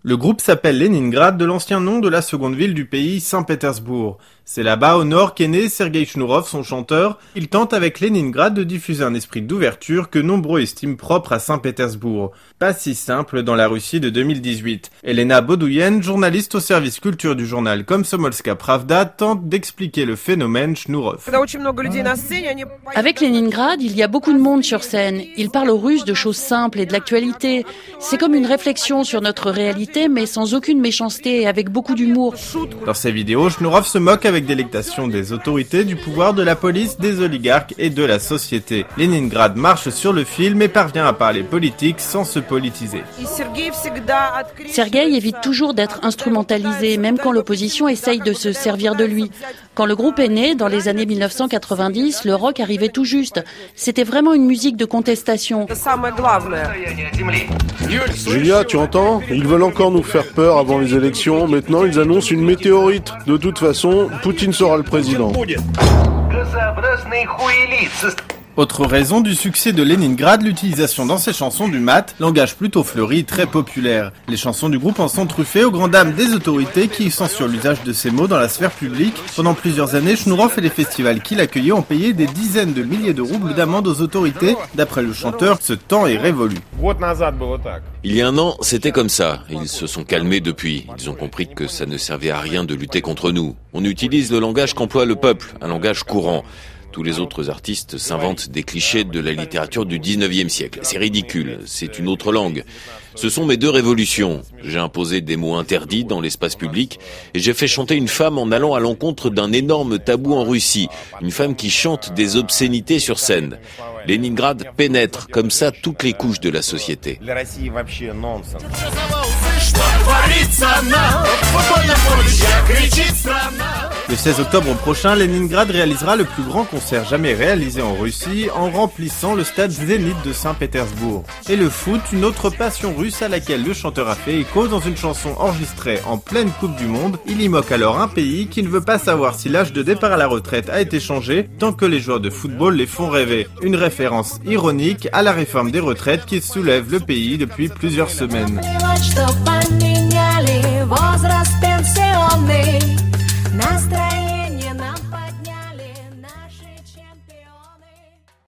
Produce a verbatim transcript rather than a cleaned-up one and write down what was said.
Le groupe s'appelle Leningrad de l'ancien nom de la seconde ville du pays, Saint-Pétersbourg. C'est là-bas, au nord, qu'est né Sergueï Chnourov, son chanteur. Il tente avec Leningrad de diffuser un esprit d'ouverture que nombreux estiment propre à Saint-Pétersbourg. Pas si simple dans la Russie de deux mille dix-huit. Elena Bodouyen, journaliste au service culture du journal Komsomolska Pravda, tente d'expliquer le phénomène Chnourov. Avec Leningrad, il y a beaucoup de monde sur scène. Ils parlent aux Russes de choses simples et de l'actualité. C'est comme une réflexion sur notre réalité, mais sans aucune méchanceté et avec beaucoup d'humour. Dans ses vidéos, Chnourov se moque avec délectation des autorités, du pouvoir, de la police, des oligarques et de la société. Leningrad marche sur le film et parvient à parler politique sans se politiser. Sergueï évite toujours d'être instrumentalisé, même quand l'opposition essaye de se servir de lui. Quand le groupe est né, dans les années mille neuf cent quatre-vingt-dix, le rock arrivait tout juste. C'était vraiment une musique de contestation. Julia, tu entends? Ils veulent encore nous faire peur avant les élections. Maintenant, ils annoncent une météorite. De toute façon, Poutine sera le président. Autre raison du succès de Leningrad, l'utilisation dans ses chansons du mat, langage plutôt fleuri, très populaire. Les chansons du groupe en sont truffées aux grandes dames des autorités qui censurent l'usage de ces mots dans la sphère publique. Pendant plusieurs années, Chnourov et les festivals qu'il accueillait ont payé des dizaines de milliers de roubles d'amende aux autorités. D'après le chanteur, ce temps est révolu. Il y a un an, c'était comme ça. Ils se sont calmés depuis. Ils ont compris que ça ne servait à rien de lutter contre nous. On utilise le langage qu'emploie le peuple, un langage courant. Tous les autres artistes s'inventent des clichés de la littérature du dix-neuvième siècle. C'est ridicule, c'est une autre langue. Ce sont mes deux révolutions. J'ai imposé des mots interdits dans l'espace public et j'ai fait chanter une femme en allant à l'encontre d'un énorme tabou en Russie. Une femme qui chante des obscénités sur scène. Leningrad pénètre comme ça toutes les couches de la société. Le seize octobre prochain, Leningrad réalisera le plus grand concert jamais réalisé en Russie en remplissant le stade Zénith de Saint-Pétersbourg. Et le foot, une autre passion russe à laquelle le chanteur a fait écho dans une chanson enregistrée en pleine Coupe du Monde. Il y moque alors un pays qui ne veut pas savoir si l'âge de départ à la retraite a été changé tant que les joueurs de football les font rêver. Une référence ironique à la réforme des retraites qui soulève le pays depuis plusieurs semaines. Возраст пенсионный, настроение.